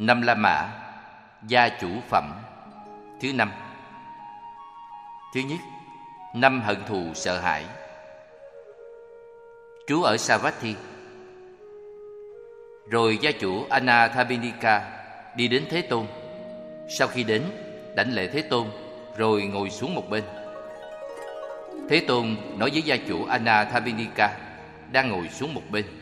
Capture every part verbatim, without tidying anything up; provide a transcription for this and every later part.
Năm La Mã, gia chủ phẩm. Thứ năm. Thứ nhất, năm hận thù sợ hãi. Trú ở Savatthi. Rồi gia chủ Anathapindika đi đến Thế Tôn. Sau khi đến, đảnh lễ Thế Tôn, rồi ngồi xuống một bên. Thế Tôn nói với gia chủ Anathapindika đang ngồi xuống một bên: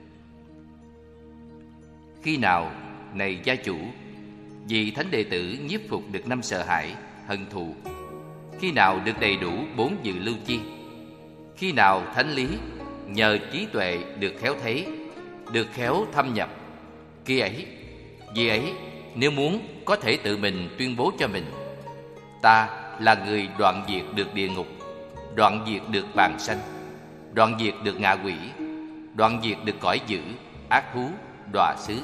khi nào, này gia chủ, vị thánh đệ tử nhiếp phục được năm sợ hãi, hận thù? Khi nào được đầy đủ bốn dự lưu chi? Khi nào thánh lý nhờ trí tuệ được khéo thấy, được khéo thâm nhập? Khi ấy, vì ấy nếu muốn có thể tự mình tuyên bố cho mình: ta là người đoạn diệt được địa ngục, đoạn diệt được bàn sanh, đoạn diệt được ngạ quỷ, đoạn diệt được cõi dữ, ác thú, đọa xứ.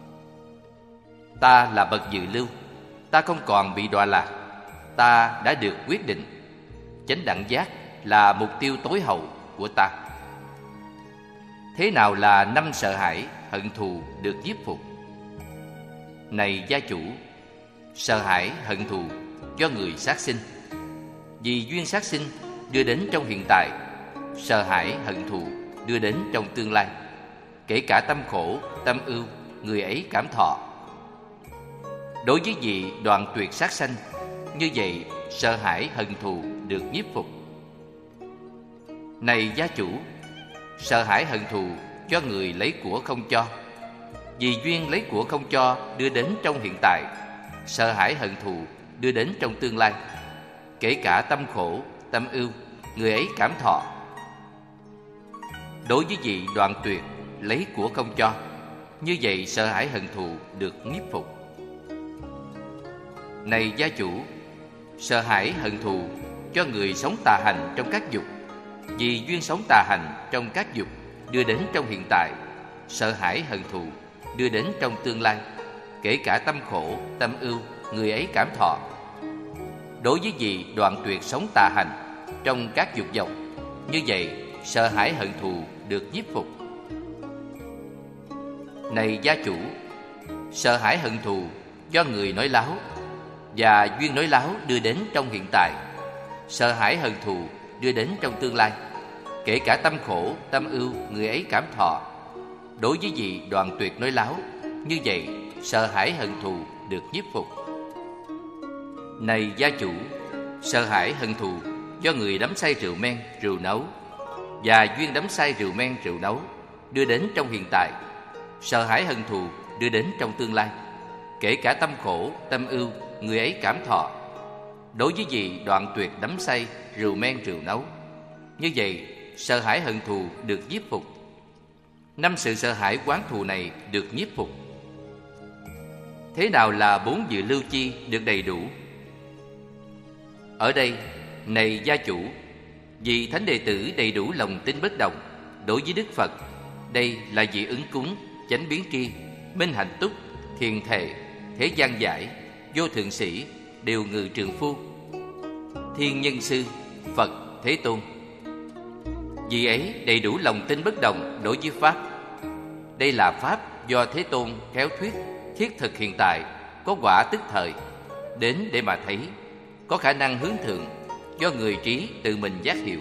Ta là bậc dự lưu, ta không còn bị đọa lạc, ta đã được quyết định. Chánh đẳng giác là mục tiêu tối hậu của ta. Thế nào là năm sợ hãi, hận thù được nhiếp phục? Này gia chủ, sợ hãi, hận thù do người sát sinh, vì duyên sát sinh đưa đến trong hiện tại, sợ hãi, hận thù đưa đến trong tương lai, kể cả tâm khổ, tâm ưu, người ấy cảm thọ. Đối với vị đoạn tuyệt sát sanh, như vậy sợ hãi, hận thù được nhiếp phục. Này gia chủ, sợ hãi, hận thù cho người lấy của không cho, vì duyên lấy của không cho đưa đến trong hiện tại, sợ hãi, hận thù đưa đến trong tương lai, kể cả tâm khổ, tâm ưu, người ấy cảm thọ. Đối với vị đoạn tuyệt lấy của không cho, như vậy sợ hãi, hận thù được nhiếp phục. Này gia chủ, sợ hãi, hận thù cho người sống tà hành trong các dục, vì duyên sống tà hành trong các dục đưa đến trong hiện tại, sợ hãi, hận thù đưa đến trong tương lai, kể cả tâm khổ, tâm ưu, người ấy cảm thọ. Đối với vị đoạn tuyệt sống tà hành trong các dục vọng, như vậy sợ hãi, hận thù được nhiếp phục. Này gia chủ, sợ hãi, hận thù do người nói láo, và duyên nói láo đưa đến trong hiện tại, sợ hãi, hận thù đưa đến trong tương lai, kể cả tâm khổ, tâm ưu, người ấy cảm thọ. Đối với vị đoạn tuyệt nói láo, như vậy sợ hãi, hận thù được nhiếp phục. Này gia chủ, sợ hãi, hận thù do người đắm say rượu men, rượu nấu, và duyên đắm say rượu men, rượu nấu đưa đến trong hiện tại, sợ hãi, hận thù đưa đến trong tương lai, kể cả tâm khổ, tâm ưu, người ấy cảm thọ. Đối với vị đoạn tuyệt đắm say rượu men, rượu nấu, như vậy sợ hãi, hận thù được nhiếp phục. Năm sự sợ hãi, oán thù này được nhiếp phục. Thế nào là bốn dự lưu chi được đầy đủ? Ở đây, này gia chủ, vị thánh đệ tử đầy đủ lòng tin bất động đối với Đức Phật. Đây là vị ứng cúng, chánh biến tri, minh hạnh túc, thiền thệ, thế gian giải, vô thượng sĩ, điều ngự trượng phu, thiên nhân sư, Phật, Thế Tôn. Vì ấy đầy đủ lòng tin bất động đối với Pháp. Đây là Pháp do Thế Tôn khéo thuyết, thiết thực hiện tại, có quả tức thời, đến để mà thấy, có khả năng hướng thượng, do người trí tự mình giác hiểu.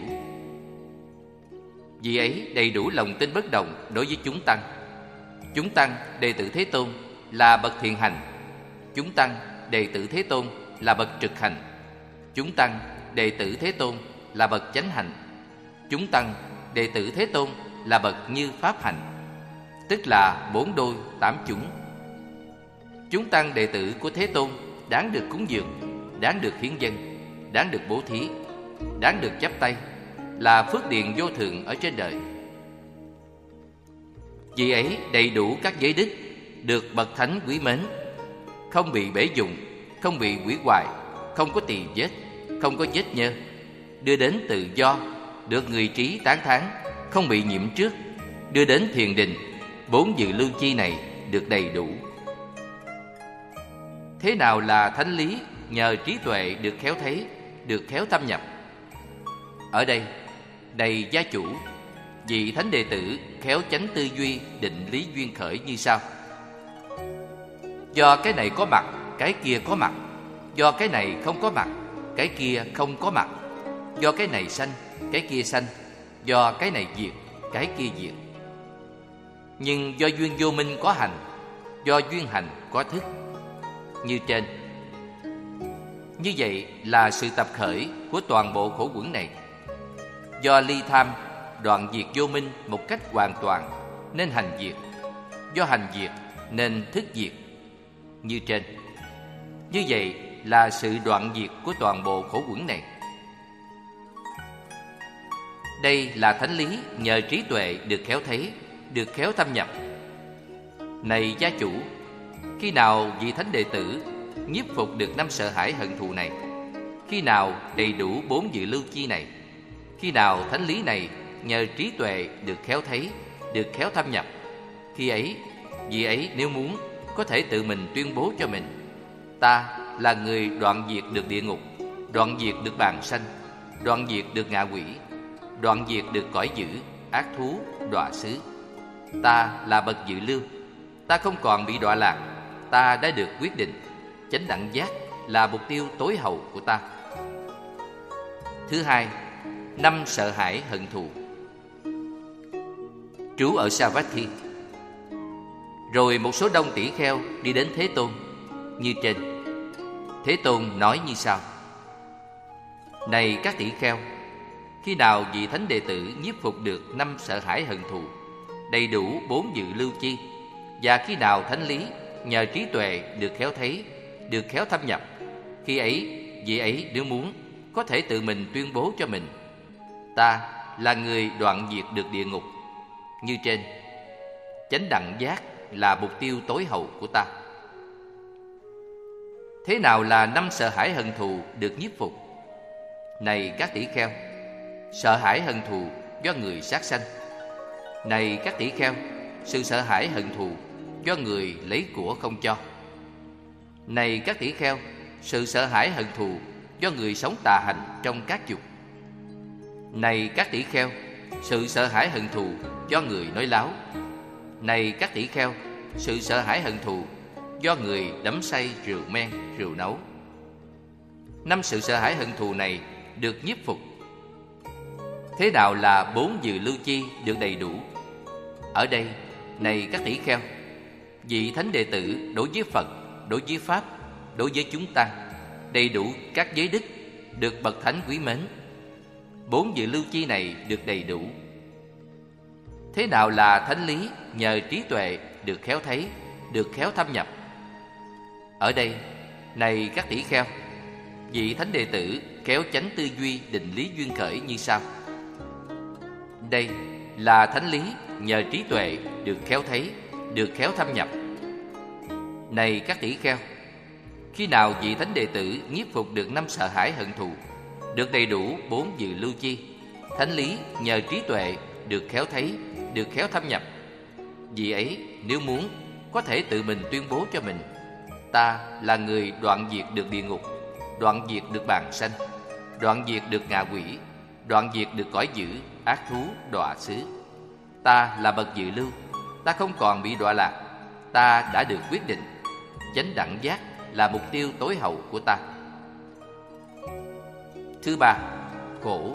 Vì ấy đầy đủ lòng tin bất động đối với chúng tăng. Chúng tăng đệ tử Thế Tôn là bậc thiện hành, chúng tăng đệ tử Thế Tôn là bậc trực hành, chúng tăng đệ tử Thế Tôn là bậc chánh hành, chúng tăng đệ tử Thế Tôn là bậc như pháp hành, tức là bốn đôi tám chúng. Chúng tăng đệ tử của Thế Tôn đáng được cúng dường, đáng được hiến dâng, đáng được bố thí, đáng được chắp tay, là phước điền vô thượng ở trên đời. Vì ấy đầy đủ các giới đức, được bậc thánh quý mến, không bị bể dụng, không bị hủy hoại, không có tỳ vết, không có vết nhơ, đưa đến tự do, được người trí tán thán, không bị nhiễm trước, đưa đến thiền định. Bốn dự lưu chi này được đầy đủ. Thế nào là thánh lý nhờ trí tuệ được khéo thấy, được khéo thâm nhập? Ở đây, đầy gia chủ, vị thánh đệ tử khéo chánh tư duy, định lý duyên khởi như sau. Do cái này có mặt, cái kia có mặt. Do cái này không có mặt, cái kia không có mặt. Do cái này sanh, cái kia sanh. Do cái này diệt, cái kia diệt. Nhưng do duyên vô minh có hành, do duyên hành có thức, như trên. Như vậy là sự tập khởi của toàn bộ khổ uẩn này. Do ly tham, đoạn diệt vô minh một cách hoàn toàn, nên hành diệt. Do hành diệt, nên thức diệt, như trên. Như vậy là sự đoạn diệt của toàn bộ khổ uẩn này. Đây là thánh lý nhờ trí tuệ được khéo thấy, được khéo thâm nhập. Này gia chủ, khi nào vị thánh đệ tử nhiếp phục được năm sợ hãi hận thù này? Khi nào đầy đủ bốn dự lưu chi này? Khi nào thánh lý này nhờ trí tuệ được khéo thấy, được khéo thâm nhập? Khi ấy, vị ấy nếu muốn có thể tự mình tuyên bố cho mình: ta là người đoạn diệt được địa ngục, đoạn diệt được bàn sanh, đoạn diệt được ngạ quỷ, đoạn diệt được cõi dữ, ác thú, đọa xứ. Ta là bậc dự lưu, ta không còn bị đọa lạc, ta đã được quyết định. Chánh đẳng giác là mục tiêu tối hậu của ta. Thứ hai, năm sợ hãi hận thù. Trú ở Savatthi. Rồi một số đông tỷ kheo đi đến Thế Tôn, như trên. Thế Tôn nói như sau: này các tỷ kheo, khi nào vị thánh đệ tử nhiếp phục được năm sợ hãi hận thù, đầy đủ bốn dự lưu chi, và khi nào thánh lý nhờ trí tuệ được khéo thấy, được khéo thâm nhập, khi ấy vị ấy nếu muốn có thể tự mình tuyên bố cho mình: ta là người đoạn diệt được địa ngục, như trên. Chánh đẳng giác là mục tiêu tối hậu của ta. Thế nào là năm sợ hãi hận thù được nhiếp phục? Này các tỷ kheo, sợ hãi hận thù do người sát sanh. Này các tỷ kheo, sự sợ hãi hận thù do người lấy của không cho. Này các tỷ kheo, sự sợ hãi hận thù do người sống tà hành trong các dục. Này các tỷ kheo, sự sợ hãi hận thù do người nói láo. Này các tỷ kheo, sự sợ hãi hận thù do người đắm say rượu men, rượu nấu. Năm sự sợ hãi hận thù này được nhiếp phục. Thế nào là bốn dự lưu chi được đầy đủ? Ở đây, này các tỷ kheo, vị thánh đệ tử đối với Phật, đối với Pháp, đối với chúng tăng, đầy đủ các giới đức, được bậc thánh quý mến. Bốn dự lưu chi này được đầy đủ. Thế nào là thánh lý nhờ trí tuệ được khéo thấy, được khéo thâm nhập? Ở đây, này các tỷ kheo, vị thánh đệ tử khéo chánh tư duy định lý duyên khởi như sau. Đây là thánh lý nhờ trí tuệ được khéo thấy, được khéo thâm nhập. Này các tỷ kheo, khi nào vị thánh đệ tử nhiếp phục được năm sợ hãi hận thù, được đầy đủ bốn dự lưu chi, thánh lý nhờ trí tuệ được khéo thấy, được khéo thâm nhập, vị ấy nếu muốn có thể tự mình tuyên bố cho mình: ta là người đoạn diệt được địa ngục, đoạn diệt được bàn sanh, đoạn diệt được ngạ quỷ, đoạn diệt được cõi dữ, ác thú, đọa xứ. Ta là bậc dự lưu, ta không còn bị đọa lạc, ta đã được quyết định. Chánh đẳng giác là mục tiêu tối hậu của ta. Thứ ba, khổ.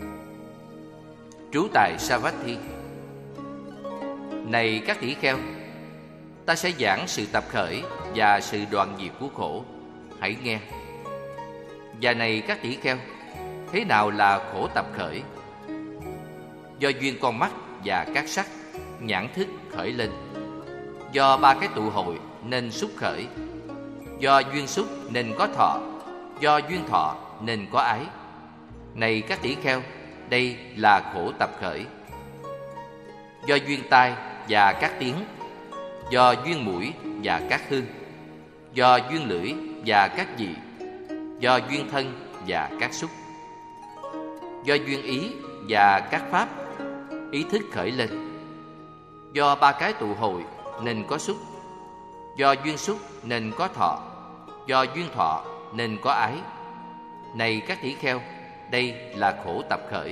Trú tại Savatthi. Này các tỷ kheo, ta sẽ giảng sự tập khởi và sự đoạn diệt của khổ. Hãy nghe. Và này các tỷ kheo, thế nào là khổ tập khởi? Do duyên con mắt và các sắc, nhãn thức khởi lên. Do ba cái tụ hội nên xúc khởi. Do duyên xúc nên có thọ. Do duyên thọ nên có ái. Này các tỷ kheo, đây là khổ tập khởi. Do duyên tai và các tiếng. Do duyên mũi và các hương. Do duyên lưỡi và các vị. Do duyên thân và các xúc. Do duyên ý và các pháp, ý thức khởi lên. Do ba cái tụ hội nên có xúc. Do duyên xúc nên có thọ. Do duyên thọ nên có ái. Này các tỷ kheo, đây là khổ tập khởi.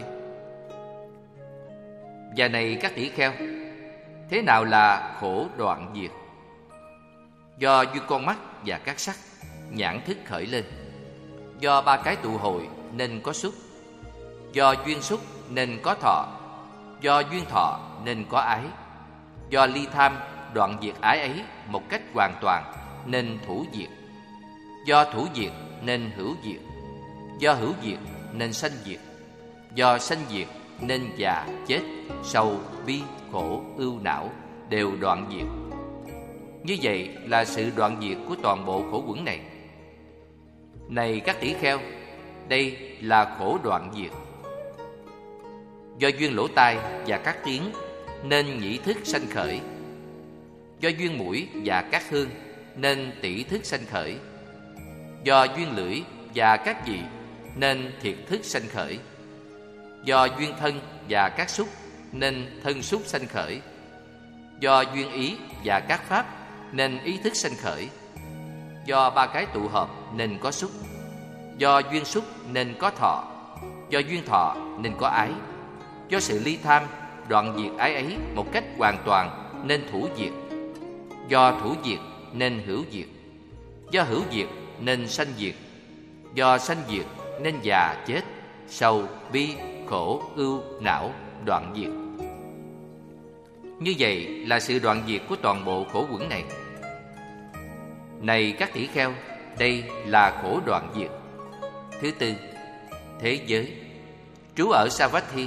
Và này các tỷ kheo, thế nào là khổ đoạn diệt? Do duyên con mắt và các sắc, nhãn thức khởi lên. Do ba cái tụ hội nên có xúc. Do duyên xúc nên có thọ. Do duyên thọ nên có ái. Do ly tham đoạn diệt ái ấy một cách hoàn toàn nên thủ diệt. Do thủ diệt nên hữu diệt. Do hữu diệt nên sanh diệt. Do sanh diệt nên già, chết, sầu, bi, khổ, ưu não đều đoạn diệt. Như vậy là sự đoạn diệt của toàn bộ khổ uẩn này. Này các tỷ kheo, đây là khổ đoạn diệt. Do duyên lỗ tai và các tiếng nên nhĩ thức sanh khởi. Do duyên mũi và các hương nên tỷ thức sanh khởi. Do duyên lưỡi và các vị nên thiệt thức sanh khởi. Do duyên thân và các xúc nên thân xúc sanh khởi. Do duyên ý và các pháp nên ý thức sanh khởi. Do ba cái tụ hợp nên có xúc. Do duyên xúc nên có thọ. Do duyên thọ nên có ái. Do sự ly tham đoạn diệt ái ấy một cách hoàn toàn nên thủ diệt. Do thủ diệt nên hữu diệt. Do hữu diệt nên sanh diệt. Do sanh diệt nên già, chết, sầu, bi, khổ, ưu, não đoạn diệt. Như vậy là sự đoạn diệt của toàn bộ khổ uẩn này. Này các tỷ kheo, đây là khổ đoạn diệt. Thứ tư, thế giới. Trú ở Savatthi.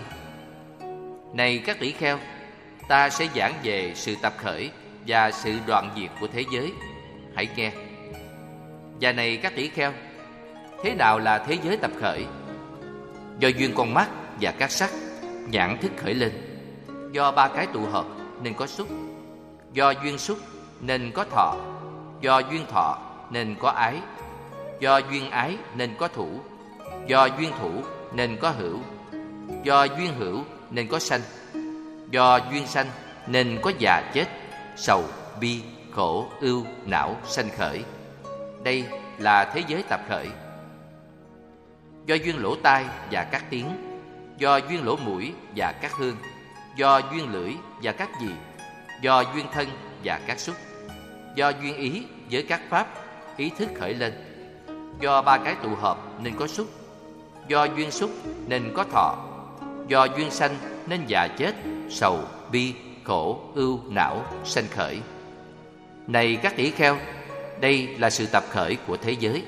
Này các tỷ kheo, ta sẽ giảng về sự tập khởi và sự đoạn diệt của thế giới. Hãy nghe. Và này các tỷ kheo, thế nào là thế giới tập khởi? Do duyên con mắt và các sắc, nhãn thức khởi lên. Do ba cái tụ hợp nên có xúc. Do duyên xúc nên có thọ. Do duyên thọ nên có ái. Do duyên ái nên có thủ. Do duyên thủ nên có hữu. Do duyên hữu nên có sanh. Do duyên sanh nên có già, chết, sầu, bi, khổ, ưu, não sanh khởi. Đây là thế giới tập khởi. Do duyên lỗ tai và các tiếng. Do duyên lỗ mũi và các hương. Do duyên lưỡi và các vị. Do duyên thân và các xúc. Do duyên ý với các pháp, ý thức khởi lên. Do ba cái tụ hợp nên có xúc. Do duyên xúc nên có thọ. Do duyên sanh nên già, chết, sầu, bi, khổ, ưu, não sanh khởi. Này các tỷ kheo, đây là sự tập khởi của thế giới.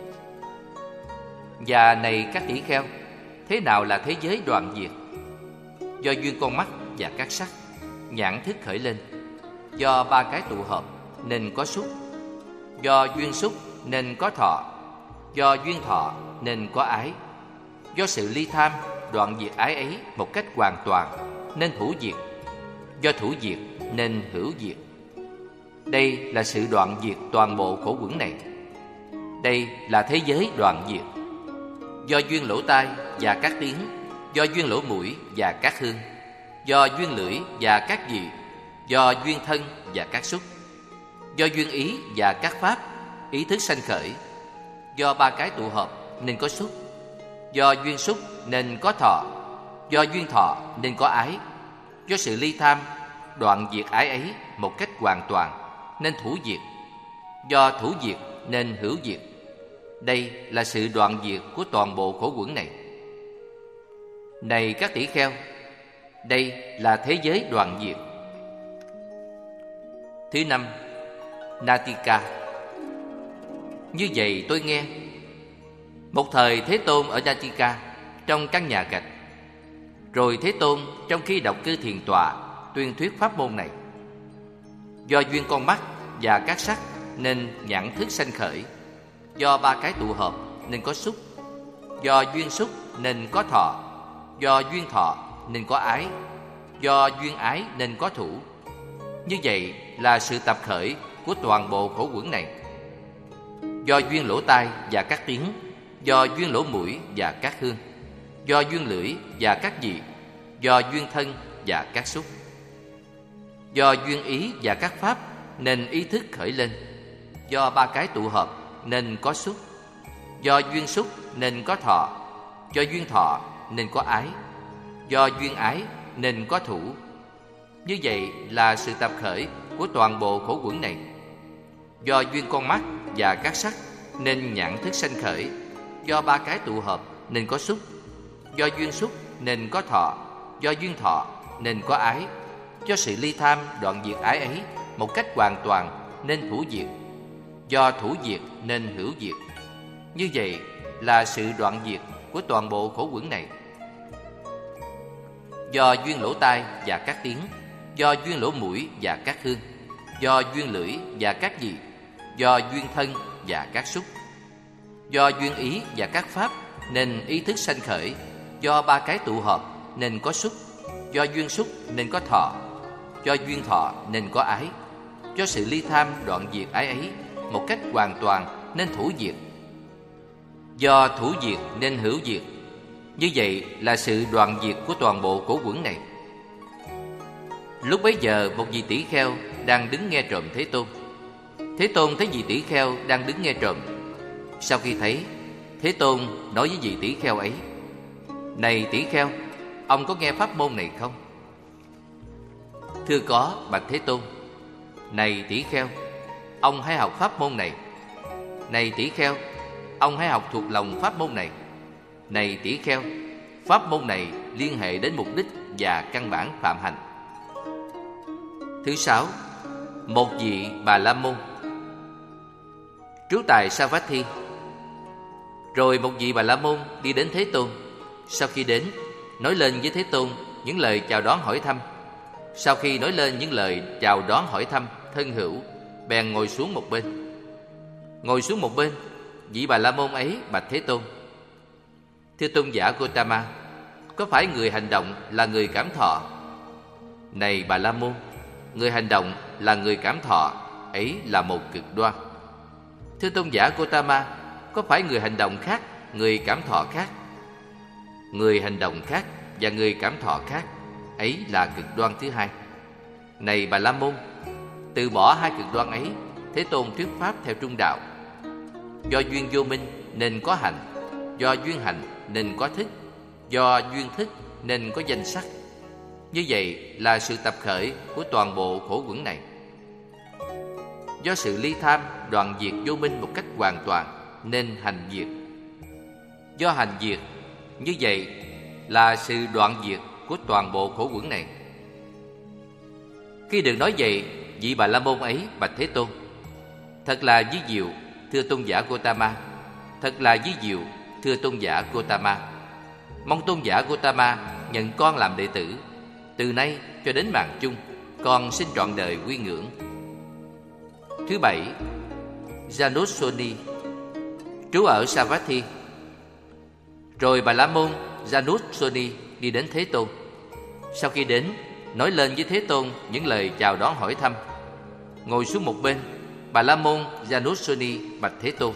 Và này các tỷ kheo, thế nào là thế giới đoạn diệt? Do duyên con mắt và các sắc, nhãn thức khởi lên. Do ba cái tụ hợp nên có xúc. Do duyên xúc nên có thọ. Do duyên thọ nên có ái. Do sự ly tham đoạn diệt ái ấy một cách hoàn toàn nên thủ diệt. Do thủ diệt nên hữu diệt. Đây là sự đoạn diệt toàn bộ khổ uẩn này. Đây là thế giới đoạn diệt. Do duyên lỗ tai và các tiếng. Do duyên lỗ mũi và các hương. Do duyên lưỡi và các vị. Do duyên thân và các xúc. Do duyên ý và các pháp, ý thức sanh khởi. Do ba cái tụ hợp nên có xúc. Do duyên xúc nên có thọ. Do duyên thọ nên có ái. Do sự ly tham đoạn diệt ái ấy một cách hoàn toàn nên thủ diệt. Do thủ diệt nên hữu diệt. Đây là sự đoạn diệt của toàn bộ khổ uẩn này. Này các tỷ kheo, đây là thế giới đoạn diệt. Thứ năm, Natika. Như vậy tôi nghe. Một thời Thế Tôn ở Natika, trong căn nhà gạch. Rồi Thế Tôn trong khi đọc cư thiền tọa tuyên thuyết pháp môn này. Do duyên con mắt và các sắc nên nhãn thức sanh khởi. Do ba cái tụ hợp nên có xúc. Do duyên xúc nên có thọ. Do duyên thọ nên có ái. Do duyên ái nên có thủ. Như vậy là sự tập khởi của toàn bộ khổ uẩn này. Do duyên lỗ tai và các tiếng. Do duyên lỗ mũi và các hương. Do duyên lưỡi và các vị. Do duyên thân và các xúc. Do duyên ý và các pháp nên ý thức khởi lên. Do ba cái tụ hợp nên có xúc. Do duyên xúc nên có thọ. Do duyên thọ nên có ái. Do duyên ái nên có thủ. Như vậy là sự tập khởi của toàn bộ khổ uẩn này. Do duyên con mắt và các sắc nên nhãn thức sanh khởi. Do ba cái tụ hợp nên có xúc. Do duyên xúc nên có thọ. Do duyên thọ nên có ái. Do sự ly tham đoạn diệt ái ấy một cách hoàn toàn nên thủ diệt. Do thủ diệt nên hữu diệt. Như vậy là sự đoạn diệt của toàn bộ khổ uẩn này. Do duyên lỗ tai và các tiếng, do duyên lỗ mũi và các hương, do duyên lưỡi và các vị, do duyên thân và các xúc, do duyên ý và các pháp nên ý thức sanh khởi. Do ba cái tụ hợp nên có xúc. Do duyên xúc nên có thọ. Do duyên thọ nên có ái. Do sự ly tham đoạn diệt ái ấy một cách hoàn toàn nên thủ diệt. Do thủ diệt nên hữu diệt. Như vậy là sự đoạn diệt của toàn bộ khổ uẩn này. Lúc bấy giờ một vị tỷ kheo đang đứng nghe trộm Thế Tôn. Thế Tôn thấy vị tỷ kheo đang đứng nghe trộm. Sau khi thấy, Thế Tôn nói với vị tỷ kheo ấy: Này tỷ kheo, ông có nghe pháp môn này không? Thưa có, bạch Thế Tôn. Này tỷ kheo, ông hãy học pháp môn này. Này tỷ kheo, ông hãy học thuộc lòng pháp môn này. Này tỷ kheo, pháp môn này liên hệ đến mục đích và căn bản phạm hành. Thứ sáu, một vị Bà La Môn trú tại Savatthi. Rồi một vị Bà La Môn đi đến Thế Tôn. Sau khi đến, nói lên với Thế Tôn những lời chào đón hỏi thăm. Sau khi nói lên những lời chào đón hỏi thăm thân hữu, bèn ngồi xuống một bên. Ngồi xuống một bên, vị Bà La Môn ấy bạch Thế Tôn: Thưa tôn giả Gotama, có phải người hành động là người cảm thọ? Này Bà La Môn, người hành động là người cảm thọ ấy là một cực đoan. Thưa tôn giả Gotama, có phải người hành động khác, người cảm thọ khác? Người hành động khác và người cảm thọ khác ấy là cực đoan thứ hai. Này Bà La Môn, từ bỏ hai cực đoan ấy, Thế Tôn thuyết pháp theo trung đạo. Do duyên vô minh nên có hành. Do duyên hành nên có thức. Do duyên thức nên có danh sắc. Như vậy là sự tập khởi của toàn bộ khổ uẩn này. Do sự ly tham đoạn diệt vô minh một cách hoàn toàn nên hành diệt. Do hành diệt, như vậy là sự đoạn diệt của toàn bộ khổ uẩn này. Khi được nói vậy, vị Bà La Môn ấy bạch Thế Tôn: Thật là ví diệu, thưa tôn giả Gotama. Thật là ví diệu, thưa tôn giả Gotama. Mong tôn giả Gotama nhận con làm đệ tử. Từ nay cho đến mạng chung, con xin trọn đời quy ngưỡng. Thứ bảy, Janusoni trú ở Savatthi. Rồi Bà La Môn Janusoni đi đến Thế Tôn. Sau khi đến, nói lên với Thế Tôn những lời chào đón hỏi thăm. Ngồi xuống một bên, Bà La Môn Janusoni bạch Thế Tôn: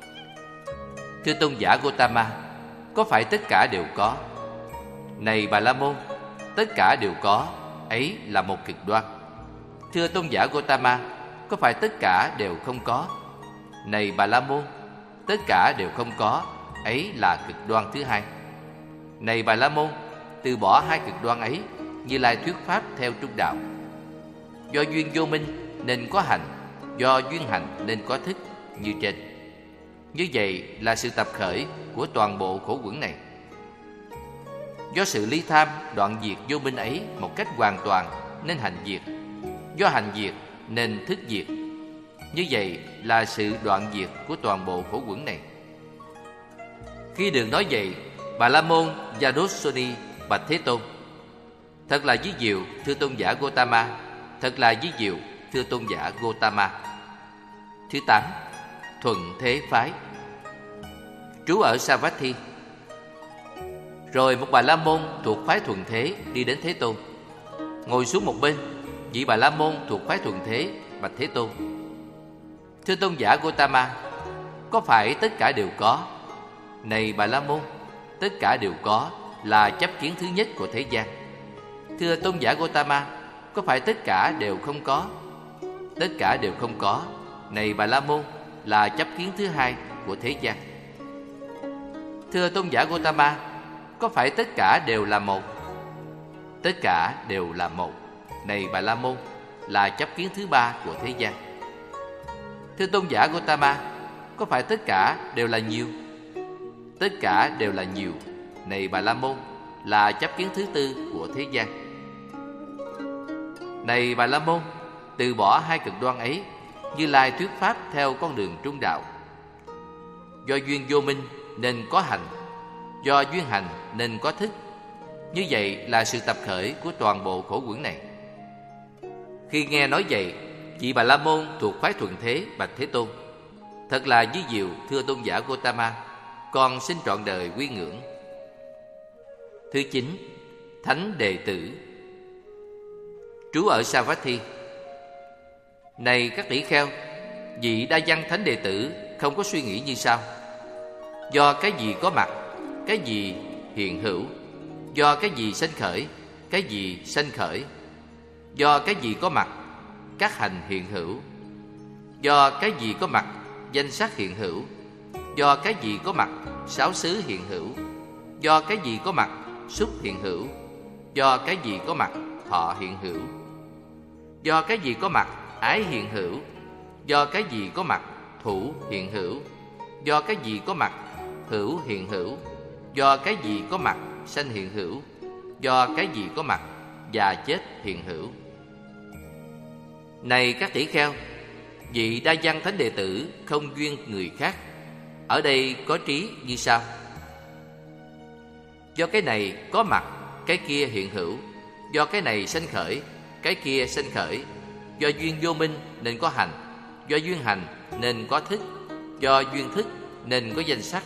Thưa tôn giả Gotama, có phải tất cả đều có? Này Bà La Môn, tất cả đều có ấy là một cực đoan. Thưa tôn giả Gotama, có phải tất cả đều không có? Này Bà La Môn, tất cả đều không có ấy là cực đoan thứ hai. Này Bà La Môn, từ bỏ hai cực đoan ấy, Như Lai thuyết pháp theo trung đạo. Do duyên vô minh nên có hành. Do duyên hành nên có thức như trên. Như vậy là sự tập khởi của toàn bộ khổ uẩn này. Do sự ly tham đoạn diệt vô minh ấy một cách hoàn toàn nên hành diệt. Do hành diệt nên thức diệt. Như vậy là sự đoạn diệt của toàn bộ khổ uẩn này. Khi được nói vậy, Bà La Môn Janusoni bạch Thế Tôn: Thật là ví diệu, thưa tôn giả Gotama. Thật là ví diệu, thưa tôn giả Gotama. Thứ tám, Thuận Thế Phái trú ở Savatthi. Rồi một Bà La Môn thuộc phái Thuận Thế đi đến Thế Tôn. Ngồi xuống một bên, vị Bà La Môn thuộc phái Thuận Thế bạch Thế Tôn: Thưa tôn giả Gotama, có phải tất cả đều có? Này Bà La Môn, tất cả đều có là chấp kiến thứ nhất của thế gian. Thưa tôn giả Gotama, có phải tất cả đều không có? Tất cả đều không có. Này Bà La Môn, là chấp kiến thứ hai của thế gian. Thưa tôn giả Gotama, có phải tất cả đều là một? Tất cả đều là một. Này Bà La Môn, là chấp kiến thứ ba của thế gian. Thưa tôn giả Gotama, có phải tất cả đều là nhiều? Tất cả đều là nhiều, này Bà La Môn, là chấp kiến thứ tư của thế gian. Này Bà La Môn, từ bỏ hai cực đoan ấy, Như Lai thuyết pháp theo con đường trung đạo. Do duyên vô minh nên có hành, do duyên hành nên có thức. Như vậy là sự tập khởi của toàn bộ khổ quyển này. Khi nghe nói vậy, vị Bà La Môn thuộc phái Thuần Thế bạch Thế Tôn: Thật là vi diệu, thưa tôn giả Gotama, con xin trọn đời quy ngưỡng. Thứ chín, thánh đệ tử. Trú ở Savatthi. Này các tỷ kheo, vị đa văn thánh đệ tử không có suy nghĩ như sau: do cái gì có mặt, cái gì hiện hữu; do cái gì sanh khởi, cái gì sanh khởi; do cái gì có mặt, các hành hiện hữu; do cái gì có mặt, danh sắc hiện hữu; do cái gì có mặt, sáu xứ hiện hữu; do cái gì có mặt, xúc hiện hữu; do cái gì có mặt, thọ hiện hữu; do cái gì có mặt, ái hiện hữu; do cái gì có mặt, thủ hiện hữu; do cái gì có mặt, hữu hiện hữu; do cái gì có mặt, sanh hiện hữu; do cái gì có mặt, già chết hiện hữu. Này các tỷ kheo, vị đa văn thánh đệ tử không duyên người khác, ở đây có trí như sau: do cái này có mặt, cái kia hiện hữu; do cái này sanh khởi, cái kia sanh khởi; do duyên vô minh nên có hành; do duyên hành nên có thức; do duyên thức nên có danh sắc;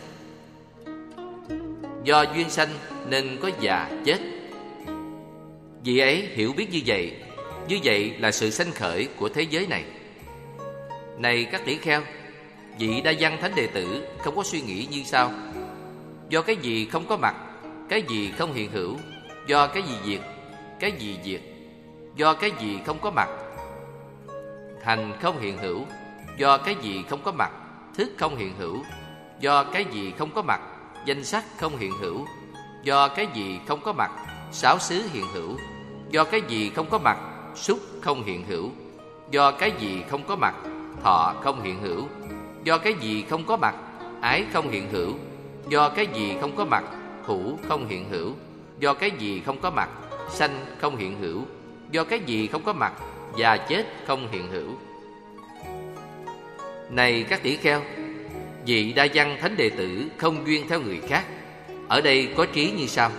do duyên sanh nên có già chết. Vị ấy hiểu biết như vậy, như vậy là sự sanh khởi của thế giới này. Này các tỷ kheo, vị đa văn thánh đệ tử không có suy nghĩ như sau: do cái gì không có mặt, cái gì không hiện hữu; do cái gì diệt, cái gì diệt; do cái gì không có mặt, hành không hiện hữu; do cái gì không có mặt, thức không hiện hữu; do cái gì không có mặt, danh sắc không hiện hữu; do cái gì không có mặt, sáu xứ hiện hữu; do cái gì không có mặt, xúc không hiện hữu; do cái gì không có mặt, thọ không hiện hữu; do cái gì không có mặt, ái không hiện hữu; do cái gì không có mặt, thủ không hiện hữu; do cái gì không có mặt, sanh không hiện hữu; do cái gì không có mặt, già chết không hiện hữu. Này các tỷ kheo, vị đa văn thánh đệ tử không duyên theo người khác, ở đây có trí như sau: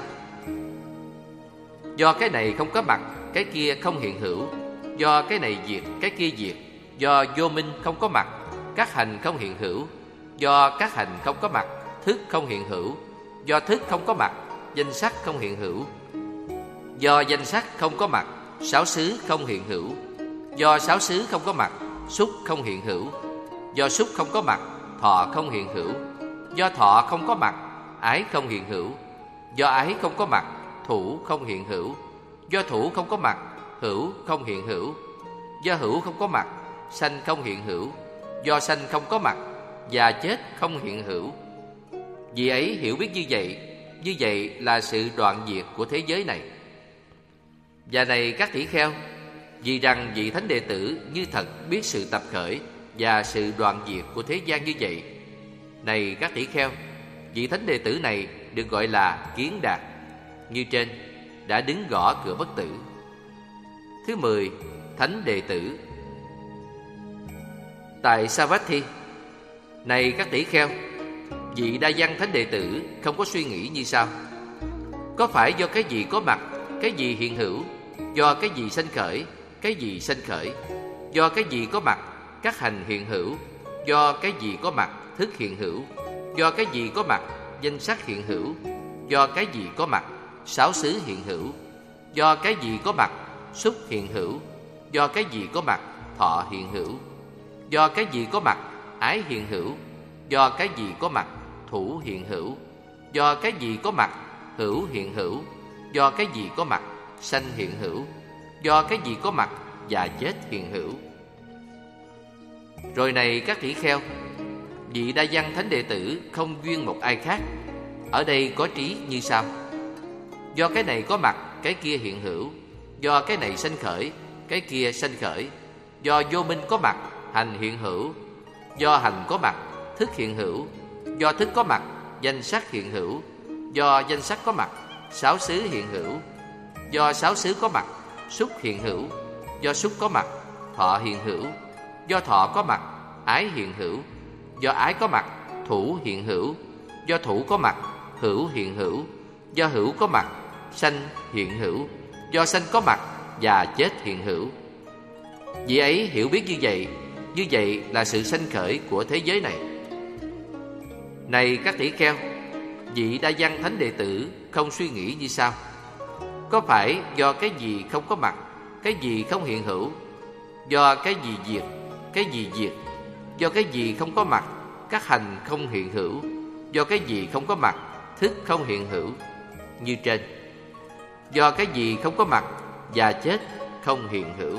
do cái này không có mặt, cái kia không hiện hữu; do cái này diệt, cái kia diệt; do vô minh không có mặt, các hành không hiện hữu; do các hành không có mặt, thức không hiện hữu; do thức không có mặt, danh sắc không hiện hữu; do danh sắc không có mặt, sáu xứ không hiện hữu; do sáu xứ không có mặt, xúc không hiện hữu; do xúc không có mặt, thọ không hiện hữu; do thọ không có mặt, ái không hiện hữu; do ái không có mặt, thủ không hiện hữu; do thủ không có mặt, hữu không hiện hữu; do hữu không có mặt, sanh không hiện hữu; do sanh không có mặt, già chết không hiện hữu. Vì ấy hiểu biết như vậy, như vậy là sự đoạn diệt của thế giới này. Và này các tỷ kheo, vì rằng vị thánh đệ tử như thật biết sự tập khởi và sự đoạn diệt của thế gian như vậy, này các tỷ kheo, vị thánh đệ tử này được gọi là Kiến Đạt, như trên đã đứng gõ cửa bất tử. Thứ mười, thánh đệ tử. Tại Savatthi, này các tỷ kheo, vị đa văn thánh đệ tử không có suy nghĩ như sau: có phải do cái gì có mặt, cái gì hiện hữu; do cái gì sanh khởi, cái gì sanh khởi; do cái gì có mặt, các hành hiện hữu; do cái gì có mặt, thức hiện hữu; do cái gì có mặt, danh sắc hiện hữu; do cái gì có mặt, sáu xứ hiện hữu; do cái gì có mặt, xúc hiện hữu; do cái gì có mặt, thọ hiện hữu; do cái gì có mặt, ái hiện hữu; do cái gì có mặt, thủ hiện hữu; do cái gì có mặt, hữu hiện hữu; do cái gì có mặt, sanh hiện hữu; do cái gì có mặt, già chết hiện hữu. Rồi này các tỷ kheo, vị đa văn thánh đệ tử không duyên một ai khác, ở đây có trí như sau: do cái này có mặt, cái kia hiện hữu; do cái này sanh khởi, cái kia sanh khởi; do vô minh có mặt, hành hiện hữu; do hành có mặt, thức hiện hữu. Do thức có mặt, danh sắc hiện hữu. Do danh sắc có mặt, sáu xứ hiện hữu. Do sáu xứ có mặt, xúc hiện hữu. Do xúc có mặt, thọ hiện hữu. Do thọ có mặt, ái hiện hữu. Do ái có mặt, thủ hiện hữu. Do thủ có mặt, hữu hiện hữu. Do hữu có mặt, sanh hiện hữu. Do sanh có mặt, già chết hiện hữu. Vị ấy hiểu biết như vậy, như vậy là sự sanh khởi của thế giới này. Này các tỷ kheo, vị đa văn thánh đệ tử không suy nghĩ như sau: có phải do cái gì không có mặt, cái gì không hiện hữu? Do cái gì diệt, cái gì diệt? Do cái gì không có mặt, các hành không hiện hữu? Do cái gì không có mặt, thức không hiện hữu? Như trên. Do cái gì không có mặt, già chết không hiện hữu.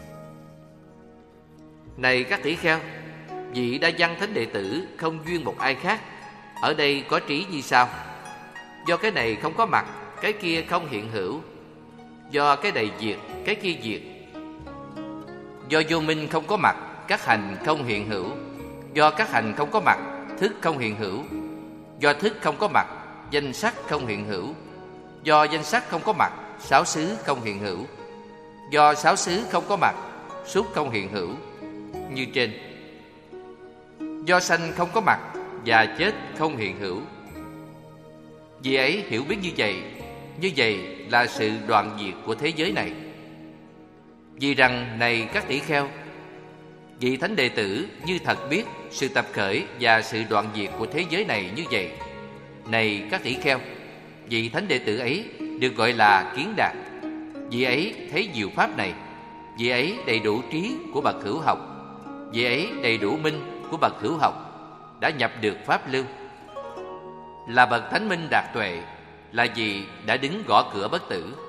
Này các tỷ kheo, vị đa văn thánh đệ tử không duyên một ai khác, ở đây có trí như sau: do cái này không có mặt, cái kia không hiện hữu. Do cái này diệt, cái kia diệt. Do vô minh không có mặt, các hành không hiện hữu. Do các hành không có mặt, thức không hiện hữu. Do thức không có mặt, danh sắc không hiện hữu. Do danh sắc không có mặt, sáu xứ không hiện hữu. Do sáu xứ không có mặt, xúc không hiện hữu. Như trên. Do sanh không có mặt, già chết không hiện hữu. Vì ấy hiểu biết như vậy, như vậy là sự đoạn diệt của thế giới này. Vì rằng, này các tỷ kheo, vị thánh đệ tử như thật biết sự tập khởi và sự đoạn diệt của thế giới này như vậy. Này các tỷ kheo, vị thánh đệ tử ấy được gọi là kiến đạt. Vị ấy thấy diệu pháp này. Vị ấy đầy đủ trí của bậc hữu học. Vị ấy đầy đủ minh của bậc hữu học, đã nhập được pháp lưu. Là bậc thánh minh đạt tuệ, là vì đã đứng gõ cửa bất tử.